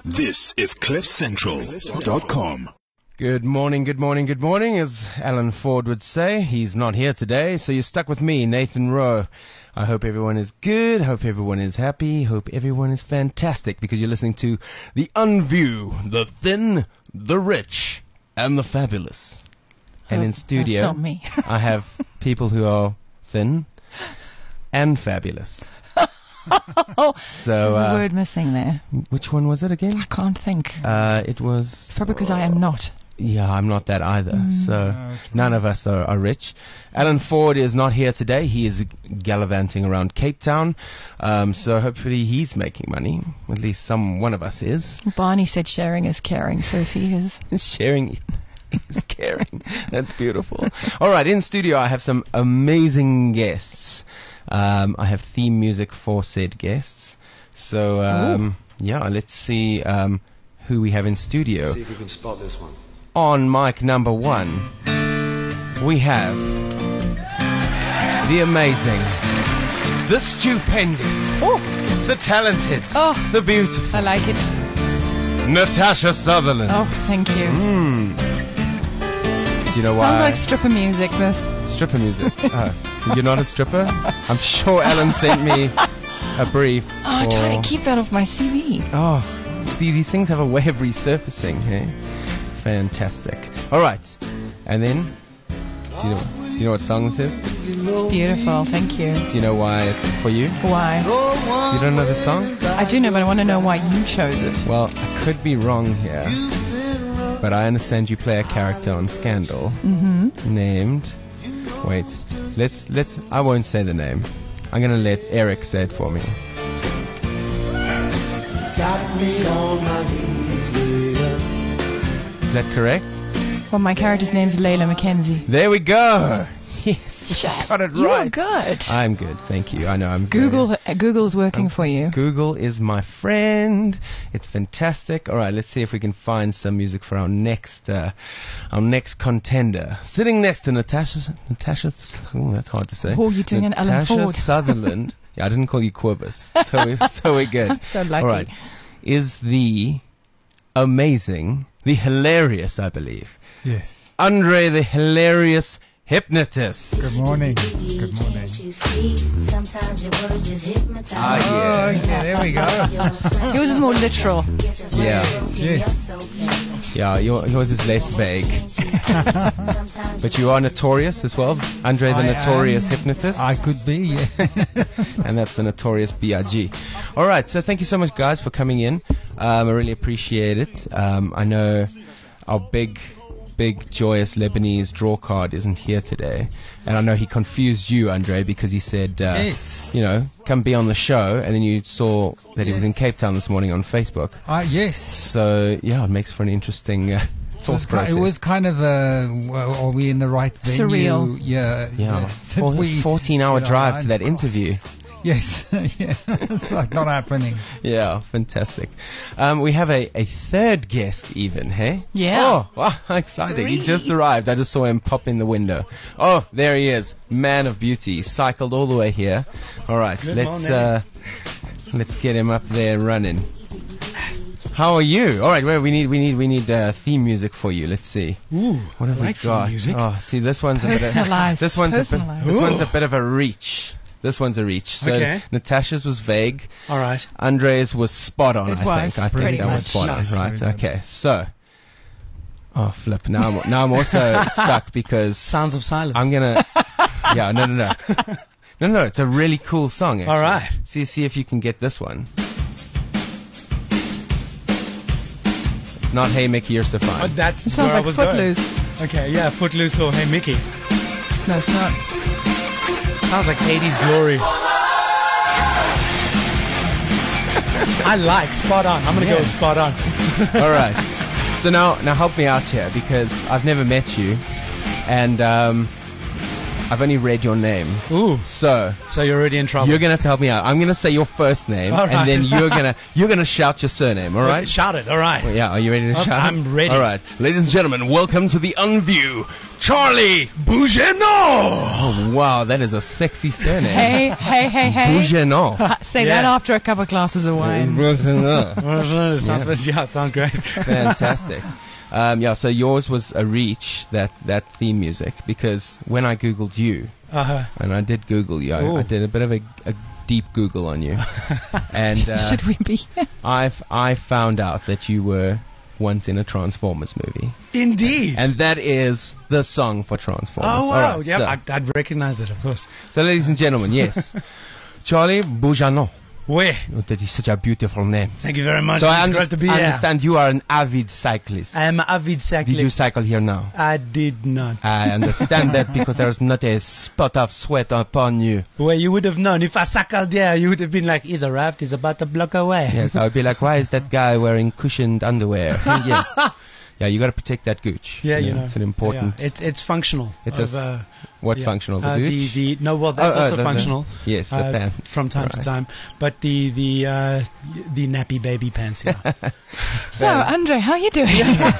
This is CliffCentral.com. Good morning, as Alan Ford would say. He's not here today, so you're stuck with me, Nathan Rowe. I hope everyone is good, hope everyone is happy, hope everyone is fantastic, because you're listening to The Unview, the thin, the rich, and the fabulous. And in studio, that's not me. I have people who are thin and fabulous. So, there's a word missing there. Which one was it again? I can't think. It was... It's probably because I am not. Yeah, I'm not that either. So none of us are rich. Alan Ford is not here today. He is gallivanting around Cape Town. So hopefully he's making money. At least one of us is. Barney said sharing is caring, so if he is. Sharing is caring. That's beautiful. All right, in studio I have some amazing guests. I have theme music for said guests. So, yeah, let's see who we have in studio. See if you can spot this one. On mic number 1, we have the amazing, the stupendous, the talented, the beautiful. I like it. Natasha Sutherland. Oh, thank you. Do you know why? Sounds like stripper music, this. Stripper music. You're not a stripper? I'm sure Alan sent me a brief. I'm trying to keep that off my CV. Oh, see, these things have a way of resurfacing, hey? Fantastic. All right. And then, do you know what song this is? It's beautiful, thank you. Do you know why it's for you? Why? You don't know the song? I do know, but I want to know why you chose it. Well, I could be wrong here, but I understand you play a character on Scandal named... Wait, let's. I won't say the name. I'm gonna let Eric say it for me. Got me on my knees, Leila. Is that correct? Well, my character's name's Layla Mackenzie. There we go. Yes, I got it right. You are good. I'm good, thank you. I know I'm. Google's working for you. Google is my friend. It's fantastic. All right, let's see if we can find some music for our next contender. Sitting next to Natasha. Oh, that's hard to say. Oh, you're doing an Alan Ford. Natasha Sutherland. Yeah, I didn't call you Quibus. So we're good. I'm so lucky. All right, is the amazing, the hilarious, I believe. Yes. Andre the Hilarious Hypnotist. Good morning. Good morning. Yeah. There we go. Yours is more literal. Yeah. Yes. Yeah, yours is less vague. But you are notorious as well. Andre the Notorious Hypnotist. I could be, yeah. And that's the Notorious B.I.G. All right, so thank you so much, guys, for coming in. I really appreciate it. I know our big, joyous Lebanese draw card isn't here today. And I know he confused you, Andre, because he said, yes. Come be on the show. And then you saw that he was in Cape Town this morning on Facebook. Yes. So, yeah, it makes for an interesting thought process. It was kind of are we in the right venue? Surreal. Yeah. 14-hour drive to that interview. Yes, yeah, it's like not happening. Yeah, fantastic. We have a third guest even, hey? Yeah. Oh, wow, how exciting. He just arrived. I just saw him pop in the window. Oh, there he is. Man of beauty. Cycled all the way here. All right, let's get him up there running. How are you? All right, well, we need theme music for you. Let's see. Ooh, what have we got? Music. Oh, see, this one's a bit of a reach. This one's a reach. So Natasha's was vague. All right. Andre's was spot on. I think that was spot on. Nice. Right. Okay. So. Oh flip! Now I'm also stuck because Sounds of Silence. I'm gonna. Yeah. No. No. It's a really cool song. Actually. All right. See if you can get this one. It's not Hey Mickey, You're So Fine. Oh, that's It sounds where I like was Footloose. going. Okay. Yeah. Footloose or Hey Mickey. No, it's not. Sounds like 80s Glory. I like spot on. I'm gonna go with spot on. All right. So now help me out here because I've never met you, and I've only read your name. Ooh. So you're already in trouble. You're gonna have to help me out. I'm gonna say your first name, all right. And then you're gonna shout your surname. All right? Shout it. All right. Well, yeah. Are you ready to shout? I'm ready. All right, ladies and gentlemen, welcome to the Unview Charlie Bougenon. Oh, wow, that is a sexy surname. Hey. Bougenon. Say that after a couple of glasses of wine. It sounds great. Fantastic. So yours was a reach, that theme music, because when I Googled you, and I did Google you, I did a bit of a deep Google on you. And should we be? I found out that you were once in a Transformers movie. Indeed. And that is the song for Transformers. Oh, wow. Right, Yeah, I'd recognize it, of course. So, ladies and gentlemen, yes. Charlie Bougenon. Where? Oh, that is such a beautiful name. Thank you very much. So It's great to be I here. understand you are an avid cyclist. I am an avid cyclist. Did you cycle here now? I did not. I understand that because there's not a spot of sweat upon you. Well, you would have known. If I cycled there, you would have been like, he's a raft, he's about a block away. Yes, I would be like, why is that guy wearing cushioned underwear? Yes. Yeah, you got to protect that gooch. Yeah, you know. It's an important... Yeah, it's functional. What's functional? The gooch? That's also functional. Yes, the pants. From time to time. But the nappy baby pants, yeah. So, Andre, how are you doing?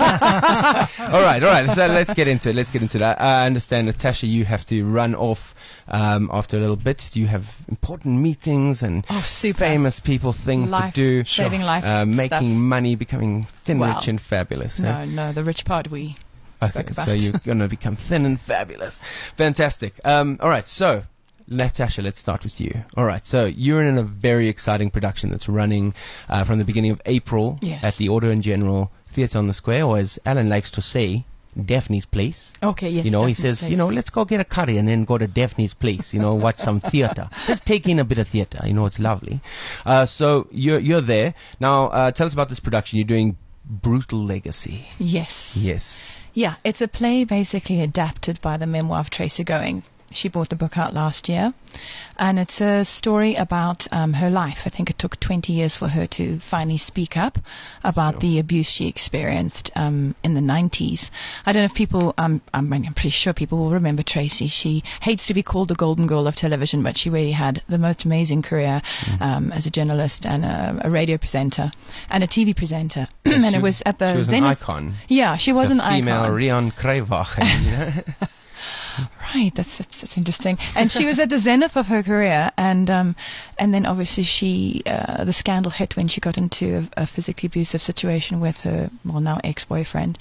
All right. So let's get into it. I understand, Natasha, you have to run off after a little bit. Do you have important meetings and famous people, things to do? Saving life making money, becoming thin, rich, and fabulous. No, the rich part we spoke about. So you're going to become thin and fabulous. Fantastic. All right, so Natasha, let's start with you. All right, so you're in a very exciting production that's running from the beginning of April at the Auto and General Theatre on the Square, or as Alan likes to say, Daphne's Place. Okay, yes. He says, let's go get a curry and then go to Daphne's Place, watch some theatre. Let's take in a bit of theatre, it's lovely. So you're there. Now, tell us about this production. You're doing Brutal Legacy. Yes. Yeah, it's a play basically adapted by the memoir of Tracy Going. She brought the book out last year, and it's a story about her life. I think it took 20 years for her to finally speak up about the abuse she experienced in the 90s. I don't know if people, I'm pretty sure people will remember Tracy. She hates to be called the golden girl of television, but she really had the most amazing career as a journalist and a radio presenter and a TV presenter. And it was at the She was an icon. Yeah, she was an icon. Female Rian Kreyvagen, Right, that's interesting. And she was at the zenith of her career, and then obviously the scandal hit when she got into a physically abusive situation with her now ex-boyfriend,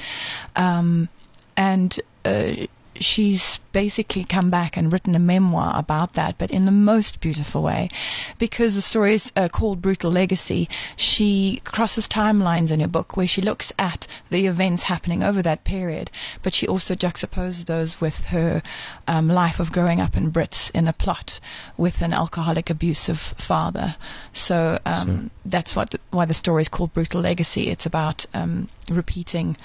and she's basically come back and written a memoir about that, but in the most beautiful way, because the story is called Brutal Legacy. She crosses timelines in her book where she looks at the events happening over that period, but she also juxtaposes those with her life of growing up in Brits in a plot with an alcoholic, abusive father. So that's why the story is called Brutal Legacy. It's about repeating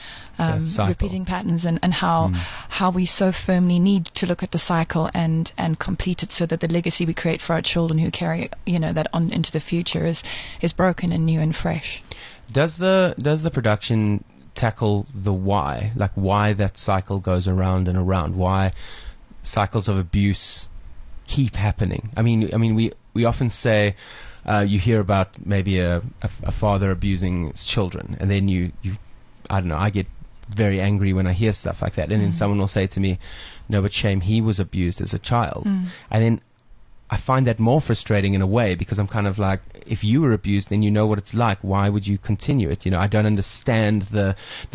patterns and how we so firmly need to look at the cycle and complete it, so that the legacy we create for our children who carry that on into the future is broken and new and fresh. Does the production tackle the why, like why that cycle goes around and around, why cycles of abuse keep happening? I mean we often say you hear about maybe a father abusing his children, and then you I don't know, I get very angry when I hear stuff like that, and then someone will say to me, no, but shame, he was abused as a child. And then I find that more frustrating in a way, because I'm kind of like, if you were abused, then you know what it's like. Why would you continue it? I don't understand that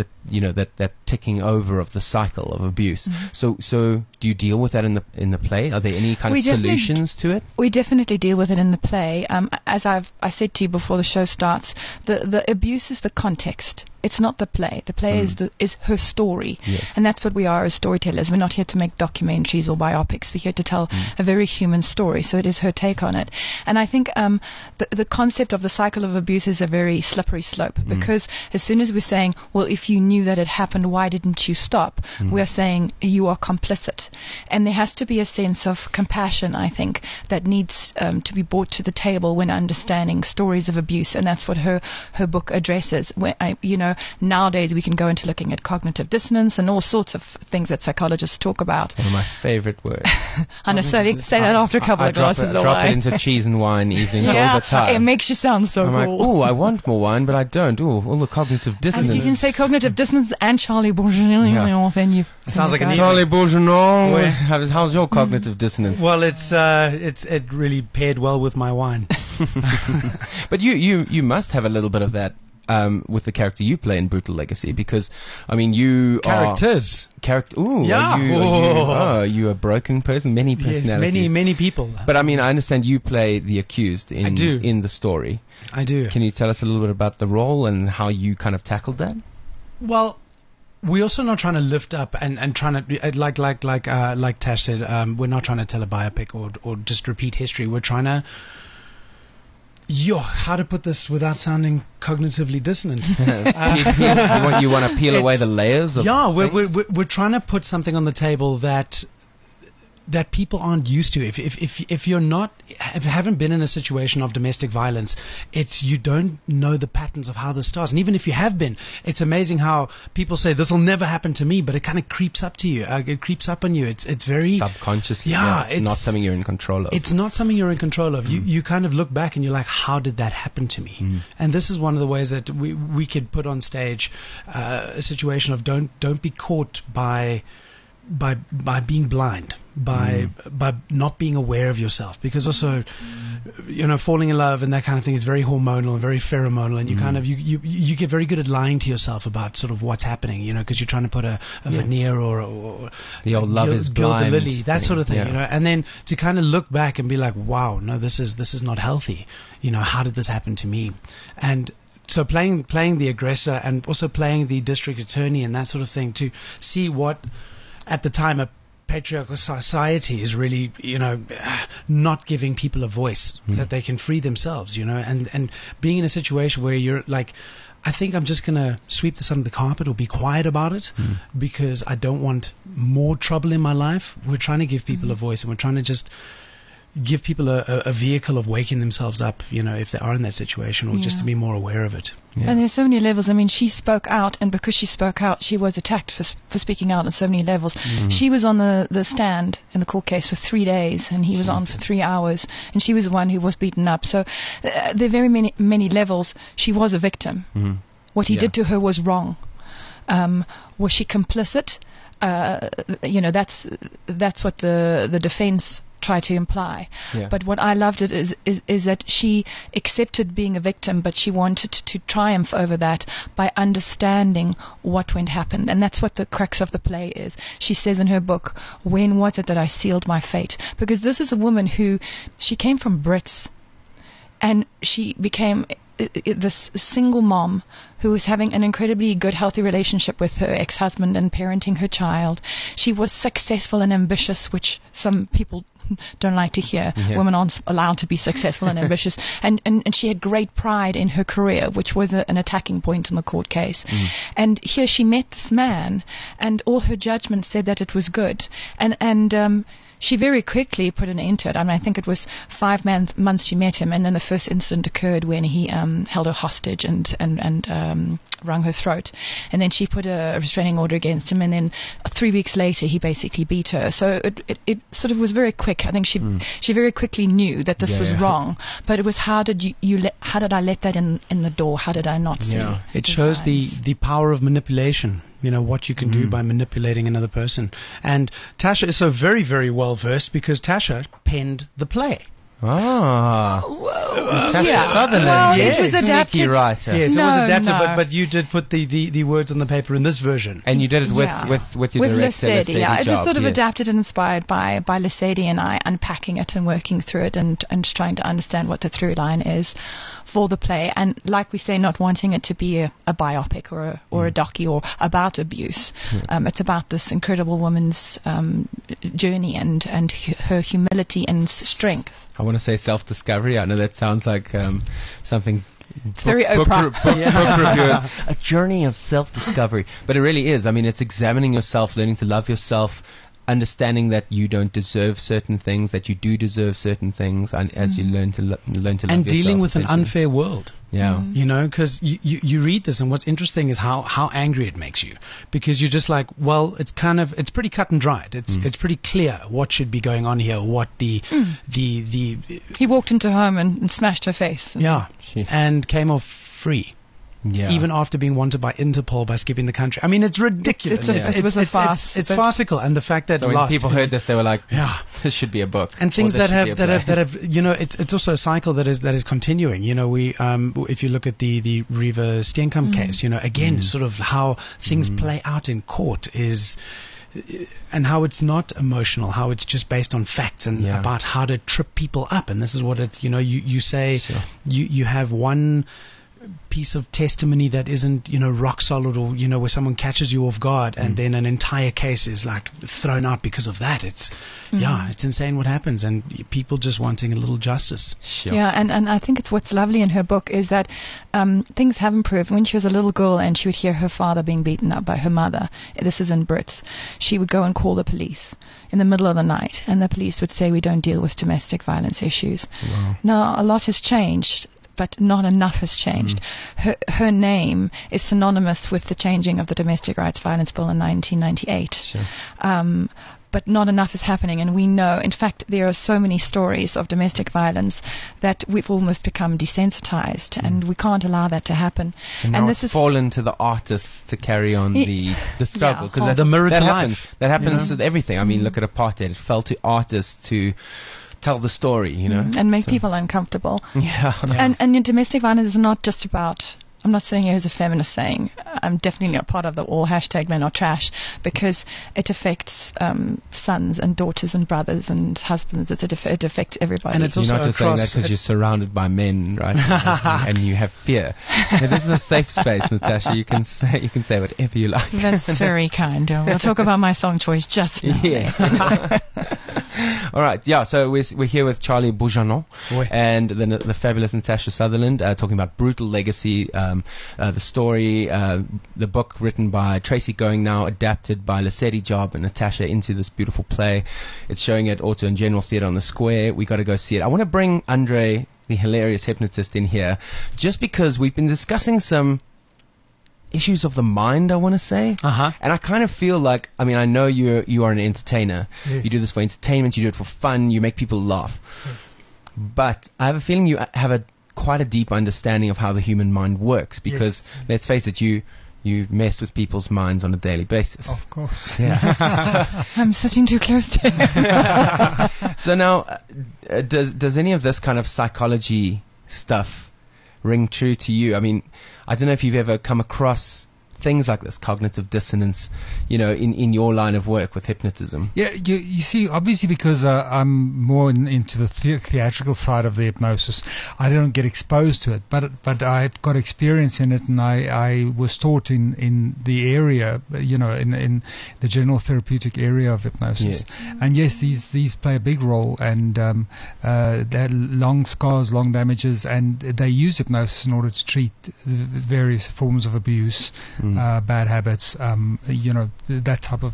ticking over of the cycle of abuse. So do you deal with that in the play? Are there any kind of solutions to it? We definitely deal with it in the play. As I said to you before the show starts, the abuse is the context. It's not the play. The play is her story. Yes. And that's what we are as storytellers. We're not here to make documentaries or biopics. We're here to tell a very human story. So it is her take on it. And I think the concept of the cycle of abuse is a very slippery slope, because as soon as we're saying, well, if you knew that it happened, why didn't you stop? We're saying you are complicit. And there has to be a sense of compassion, I think, that needs to be brought to the table when understanding stories of abuse. And that's what her book addresses. Where nowadays we can go into looking at cognitive dissonance and all sorts of things that psychologists talk about. One of my favorite words. I know, say that after a couple of glasses of wine. I drop it into cheese and wine evenings all the time. It makes you sound so I'm cool. like, I want more wine, but I don't. All the cognitive dissonance. And you can say cognitive dissonance and Charlie Bourgeois, then you've... Sounds like an Charlie Bourgeois, Where- how's your cognitive dissonance? Well, it really paired well with my wine. But you must have a little bit of that with the character you play in Brutal Legacy, because I mean you Characters. Ooh, Yeah. are you a broken person? Many personalities. Yes, many people. But I mean, I understand you play the accused I do. in the story. I do. Can you tell us a little bit about the role and how you kind of tackled that? Well, we're also not trying to lift up and trying to like Tash said. We're not trying to tell a biopic or just repeat history. We're trying to. How to put this without sounding cognitively dissonant? you want to peel away the layers of things? we're trying to put something on the table that people aren't used to. If you're not, haven't been in a situation of domestic violence, you don't know the patterns of how this starts. And even if you have been, it's amazing how people say this will never happen to me, but it kind of creeps up to you. It creeps up on you. It's very subconsciously. Yeah, it's not something you're in control of. It's not something you're in control of. You kind of look back and you're like, how did that happen to me? And this is one of the ways that we could put on stage a situation of don't be caught by being blind, by not being aware of yourself, because also, falling in love and that kind of thing is very hormonal and very pheromonal, and you kind of you get very good at lying to yourself about sort of what's happening, because you're trying to put a veneer or the old love is blind the lily, that thing. sort of thing, Yeah. and then to kind of look back and be like, wow, no, this is not healthy, how did this happen to me? And so playing the aggressor and also playing the district attorney and that sort of thing, to see what at the time a patriarchal society is really, not giving people a voice so that they can free themselves, and being in a situation where you're like, I think I'm just going to sweep this under the carpet or be quiet about it because I don't want more trouble in my life. We're trying to give people a voice, and we're trying to just give people a vehicle of waking themselves up, if they are in that situation, or just to be more aware of it. Yeah. And there's so many levels. I mean, she spoke out, and because she spoke out, she was attacked for speaking out on so many levels. She was on the stand in the court case for 3 days, and he was on for 3 hours, and she was the one who was beaten up. So there are very many levels. She was a victim. What he did to her was wrong. Was she complicit? That's what the defense try to imply. Yeah. But what I loved it is that she accepted being a victim, but she wanted to triumph over that by understanding what happened. And that's what the crux of the play is. She says in her book, when was it that I sealed my fate? Because this is a woman she came from Brits, and she became this single mom who was having an incredibly good, healthy relationship with her ex-husband and parenting her child. She was successful and ambitious, which some people don't like to hear. Yeah. Women aren't allowed to be successful and ambitious. And she had great pride in her career, which was an attacking point in the court case. And here she met this man, and all her judgment said that it was good. And she very quickly put an end to it. I mean, I think it was 5 months she met him, and then the first incident occurred when he held her hostage and wrung her throat. And then she put a restraining order against him, and then 3 weeks later he basically beat her. So it sort of was very quick. I think she very quickly knew that this was wrong. But it was, how did I let that in the door? How did I not see? Yeah. It shows signs? the power of manipulation, what you can do by manipulating another person. And Tasha is so very, very well versed because Tasha penned the play. Tasha Sutherland. Well, Yes. it was adapted. Sneaky writer. Yes, it No, was adapted, no. but you did put the words on the paper in this version. And you did it with your director, Lesedi, yeah. It was Job, sort of yes. adapted and inspired by Lesedi and I, unpacking it and working through it and trying to understand what the through line is for the play. And like we say, not wanting it to be a biopic or a docu or about abuse. It's about this incredible woman's journey and her humility and strength. I want to say self-discovery. I know that sounds like something. It's very Oprah. Book reviewers. A journey of self-discovery. But it really is. I mean, it's examining yourself, learning to love yourself, understanding that you don't deserve certain things, that you do deserve certain things, and as you learn to love yourself. And dealing with an essentially. unfair world. Yeah. Because you read this, and what's interesting is how angry it makes you, because you're just like, well, it's pretty cut and dried. It's pretty clear what should be going on here, what the He walked into her home and smashed her face. yeah, She- and came off free. Yeah. even after being wanted by Interpol by skipping the country. I mean, it's ridiculous. It was a farce. It's farcical, and the fact that So when Lost, people heard this, they were like, yeah. this should be a book. And things Or that this have should be a play. that have you know, it's also a cycle that is continuing. You know, we if you look at the Riva Steenkamp case, you know, again, sort of how things play out in court is. And how it's not emotional, how it's just based on facts and Yeah. about how to trip people up. And this is what it's, you know, you say, Sure. you have one piece of testimony that isn't, you know, rock solid, or, you know, where someone catches you off guard, and then an entire case is like thrown out because of that. It's, yeah, it's insane what happens, and people just wanting a little justice. Sure. Yeah, and I think it's what's lovely in her book is that things have improved. When she was a little girl and she would hear her father being beaten up by her mother, this is in Brits, she would go and call the police in the middle of the night, and the police would say, we don't deal with domestic violence issues. Wow. Now, a lot has changed, but not enough has changed. Her name is synonymous with the changing of the Domestic Rights Violence Bill in 1998. Sure. But not enough is happening, and we know, in fact, there are so many stories of domestic violence that we've almost become desensitized, and we can't allow that to happen. And now this it's is fallen to the artists to carry on the struggle, because Yeah. The mirror that to happens. life, That happens you know? with everything. I mean, look at apartheid. It fell to artists to tell the story, you know, and make So- people uncomfortable. Yeah. And domestic violence is not just about. I'm not sitting here as a feminist saying I'm definitely not part of the all hashtag men are trash, because it affects sons and daughters and brothers and husbands. It affects everybody. And it's You're also not just saying that across- because you're surrounded by men, right? and you have fear. Yeah, this is a safe space, Natasha. You can say whatever you like. That's very kind. We'll talk about my song choice just now. Yeah. All right. Yeah. So we're here with Charlie Boujanon Oui. and the fabulous Natasha Sutherland, talking about Brutal Legacy, the story, the book written by Tracy Going, now adapted by Lesedi Job and Natasha into this beautiful play. It's showing at Auto and General Theatre on the Square. We got to go see it. I want to bring Andre, the hilarious hypnotist, in here, just because we've been discussing some issues of the mind, I want to say. Uh-huh. And I kind of feel like, I mean, I know you are an entertainer. Yes. You do this for entertainment, you do it for fun, you make people laugh. But I have a feeling you have quite a deep understanding of how the human mind works, because let's face it, you mess with people's minds on a daily basis. Of course. Yeah. I'm sitting too close to you. So now, does any of this kind of psychology stuff ring true to you? I mean, I don't know if you've ever come across things like this, cognitive dissonance, you know, in your line of work with hypnotism. Yeah, you see, obviously because I'm more into the theatrical side of the hypnosis, I don't get exposed to it, but I've got experience in it, and I was taught in the area, you know, in the general therapeutic area of hypnosis. Yeah. And yes, these play a big role, and they're long scars, long damages, and they use hypnosis in order to treat the various forms of abuse. Bad habits, you know, that type of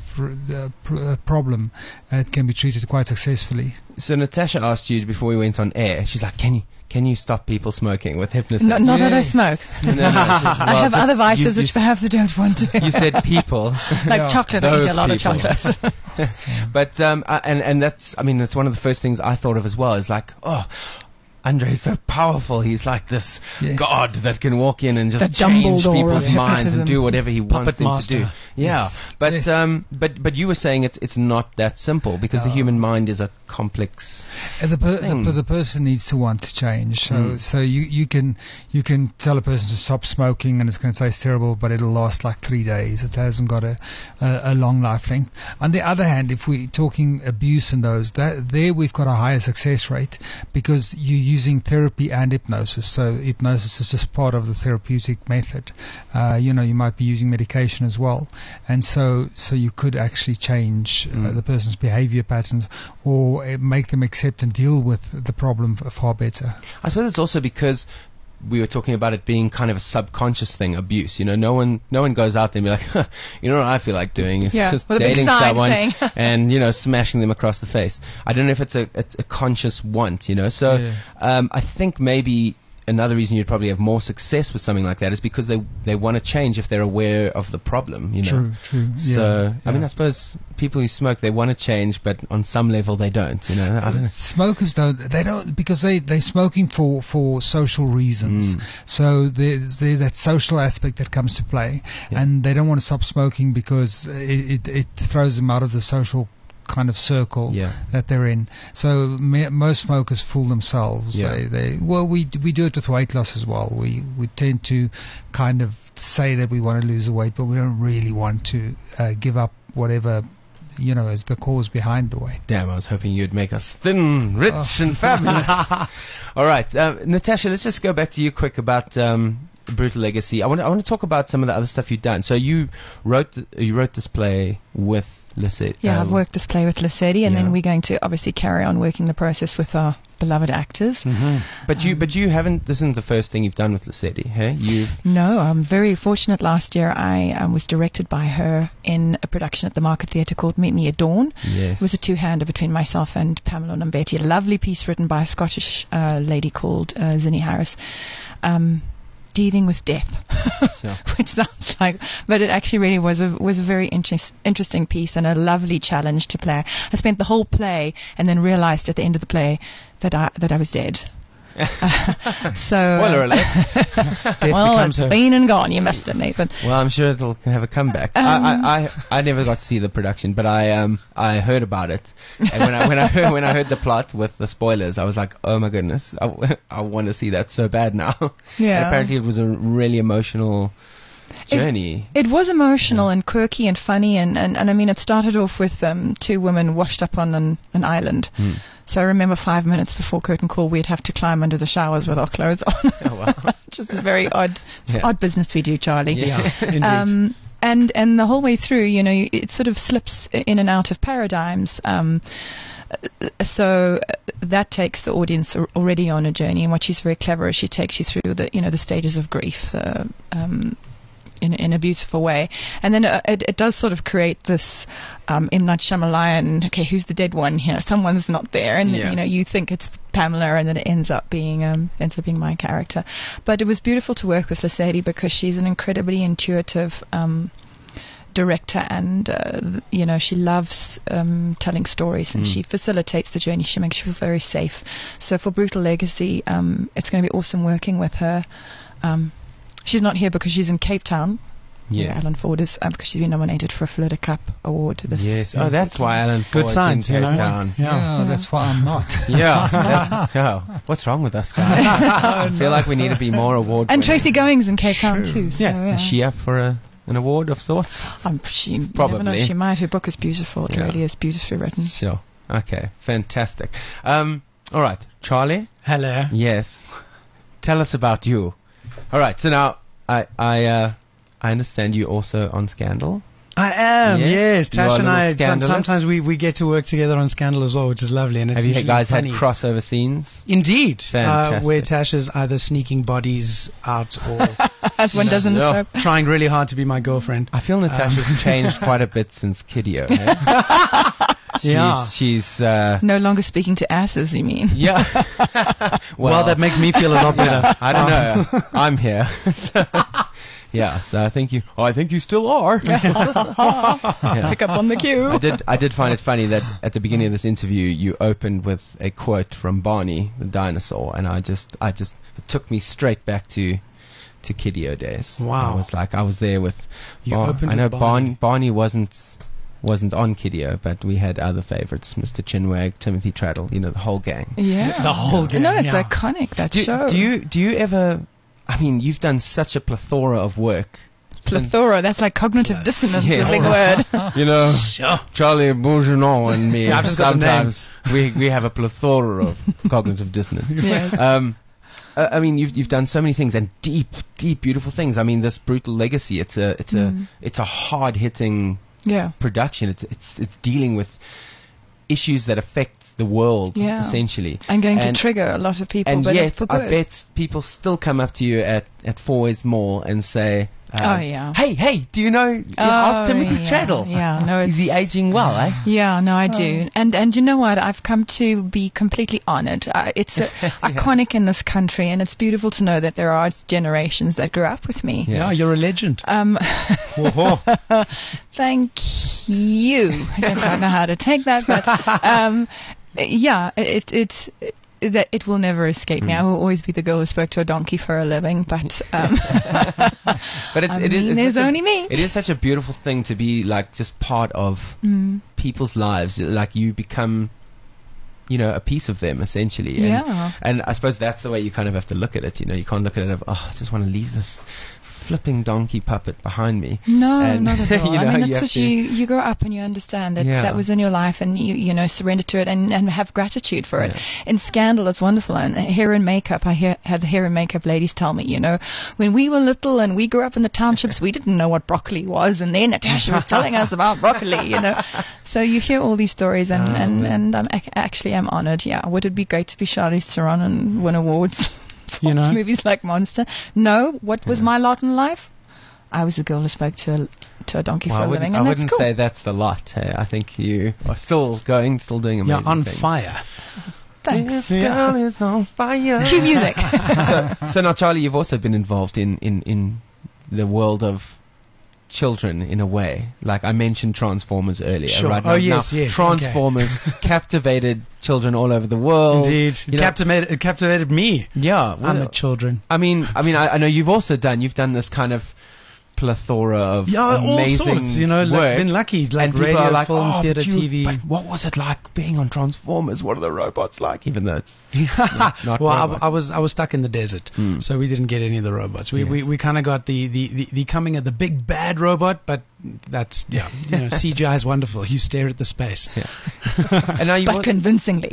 problem. It can be treated quite successfully. So Natasha asked you before we went on air, she's like, can you stop people smoking with hypnosis? Not that I smoke. No, I have other vices which perhaps I don't want to. You said people. Like chocolate. I eat Those a lot people. of chocolate. But and that's, I mean, it's one of the first things I thought of as well, is like, oh, Andre is so powerful. He's like this god that can walk in and just The change Dumbledore people's of minds and hypnotism. do whatever he wants Puppet them master. to do. Yeah, but Yes. but you were saying it's not that simple, because the human mind is a complex. The person needs to want to change. So you can tell a person to stop smoking, and it's going to taste terrible, but it'll last like 3 days. It hasn't got a long life length. On the other hand, if we're talking abuse and those, there we've got a higher success rate, because you're using therapy and hypnosis. So hypnosis is just part of the therapeutic method. You know, you might be using medication as well, and so you could actually change the person's behavior patterns, or make them accept and deal with the problem far better. I suppose it's also because we were talking about it being kind of a subconscious thing, abuse. You know, no one goes out there and be like, huh, you know what I feel like doing? It's just with a big dating sign someone saying. and, you know, smashing them across the face. I don't know if it's a conscious want, you know. So I think maybe another reason you'd probably have more success with something like that is because they want to change if they're aware of the problem, you know. True. So, I mean, Yeah. I suppose people who smoke, they want to change, but on some level they don't, you know. I don't know. Smokers don't because they're smoking for social reasons. So there's that social aspect that comes to play, and they don't want to stop smoking because it throws them out of the social kind of circle that they're in. So most smokers fool themselves. We do it with weight loss as well. We tend to kind of say that we want to lose the weight, but we don't really want to give up whatever, you know, is the cause behind the weight. Damn, I was hoping you'd make us thin, rich, and fabulous. All right, Natasha, let's just go back to you quick about Brutal Legacy. I want to talk about some of the other stuff you've done. So you wrote this play with Lesedi. Yeah, I've worked this play with Lesedi, and then we're going to obviously carry on working the process with our beloved actors. But you haven't. This isn't the first thing you've done with Lesedi, hey? No, I'm very fortunate. Last year, I was directed by her in a production at the Market Theatre called Meet Me at Dawn. Yes. It was a two-hander between myself and Pamela Nombeti, a lovely piece written by a Scottish lady called Zinnie Harris. Dealing with death, which sounds like, but it actually really was a very interesting piece and a lovely challenge to play. I spent the whole play and then realized at the end of the play that I was dead. Spoiler alert. Well, it's been and gone, you must admit. But well, I'm sure it'll have a comeback. I never got to see the production, but I heard about it. And when I heard the plot with the spoilers, I was like, oh my goodness, I want to see that so bad now. Yeah. And apparently it was a really emotional journey. It was emotional and quirky and funny, and I mean, it started off with two women washed up on an island. So I remember 5 minutes before curtain call, we'd have to climb under the showers with our clothes on. Oh, wow. Just a very odd business we do, Charlie. Yeah, indeed. And the whole way through, you know, it sort of slips in and out of paradigms. So that takes the audience already on a journey, and what she's very clever is she takes you through the stages of grief, in a beautiful way, and then it does sort of create this M. Night Shyamalan. Okay, who's the dead one here? Someone's not there, and you think it's Pamela, and then it ends up being my character. But it was beautiful to work with Lesedi because she's an incredibly intuitive director, and she loves telling stories, and she facilitates the journey. She makes you feel very safe. So for Brutal Legacy, it's going to be awesome working with her. She's not here because she's in Cape Town. Yes. Alan Ford is because she's been nominated for a Flutter Cup award. Yes. Oh, that's why Alan Ford's Good signs, in Cape Town. Yeah, that's why I'm not. What's wrong with us guys? I feel like we need to be more award. And Tracy Goings in Cape Town too. So, Is she up for an award of sorts? She probably. Never know, she might. Her book is beautiful. It really is beautifully written. Sure. Okay. Fantastic. All right, Charlie. Hello. Yes. Tell us about you. All right. So now I understand you also on Scandal. I am, yes. You are Tash a and I, little sometimes we get to work together on Scandal as well, which is lovely. And it's Have you usually guys funny. had crossover scenes? Indeed. Fantastic. Where Tash is either sneaking bodies out or As one does in the soap. trying really hard to be my girlfriend. I feel Natasha's changed quite a bit since Kiddio. Eh? Yeah. She's No longer speaking to asses, you mean? yeah. Well, that makes me feel a lot better. I don't know. I'm here. So I think you still are. Pick up on the cue. I did find it funny that at the beginning of this interview you opened with a quote from Barney the dinosaur, and I just it took me straight back to Kiddio days. Wow. I was there with opened I know with Barney. Barney wasn't on Kiddio, but we had other favorites, Mr. Chinwag, Timothy Traddle, the whole gang. Yeah. The whole game. No, it's iconic, that show. Do you ever, I mean, you've done such a plethora of work. Plethora, that's like cognitive dissonance, Yeah. the big word. Charlie Bourgeois and me, I've just got the sometimes we have a plethora of cognitive dissonance. Yeah. I mean, you've done so many things, and deep, beautiful things. I mean, this Brutal Legacy, it's a hard hitting production. It's dealing with issues that affect the world, essentially. And going to trigger a lot of people, and but yet, for good. I bet people still come up to you at 4 Is More and say, Oh, yeah. Hey, do you know? Ask Timothy Treadle. Yeah, no, Is he aging well, eh? Yeah, no, I do. And you know what? I've come to be completely honored. It's iconic in this country, and it's beautiful to know that there are generations that grew up with me. Yeah, you're a legend. Thank you. I don't quite know how to take that, but yeah, it will never escape me. I will always be the girl who spoke to a donkey for a living, but but there's only me. It is such a beautiful thing to be like just part of people's lives. Like you become, a piece of them essentially. And I suppose that's the way you kind of have to look at it. You can't look at it of, I just want to leave this flipping donkey puppet behind me. No, and, not at all. I mean, that's what you grow up and you understand that was in your life, and you surrender to it and have gratitude for it. In Scandal, it's wonderful. And hair and makeup, I have the hair and makeup ladies tell me, when we were little and we grew up in the townships, we didn't know what broccoli was, and then Natasha was telling us about broccoli, So you hear all these stories, and I'm actually am honored. Yeah, would it be great to be Charlize Theron and win awards? Movies like Monster. No, what was my lot in life? I was a girl who spoke to a donkey for a living, and I that's wouldn't cool. say that's the lot. Hey, I think you are still doing amazing You're on things. fire. Thanks. This girl is on fire. Cue music. So now, Charlie, you've also been involved in the world of children in a way. Like I mentioned Transformers earlier. Sure. Right? Oh, yes. Transformers captivated children all over the world. Indeed. It captivated me. Yeah. I'm a children. I mean, I know you've done this kind of plethora of amazing all sorts, work. been lucky, like and people radio, are like, film, theatre, TV. But what was it like being on Transformers? What are the robots like? Even though it's not well, I was stuck in the desert, so we didn't get any of the robots. We kind of got the coming of the big bad robot, but that's CGI is wonderful. You stare at the space, and now but convincingly.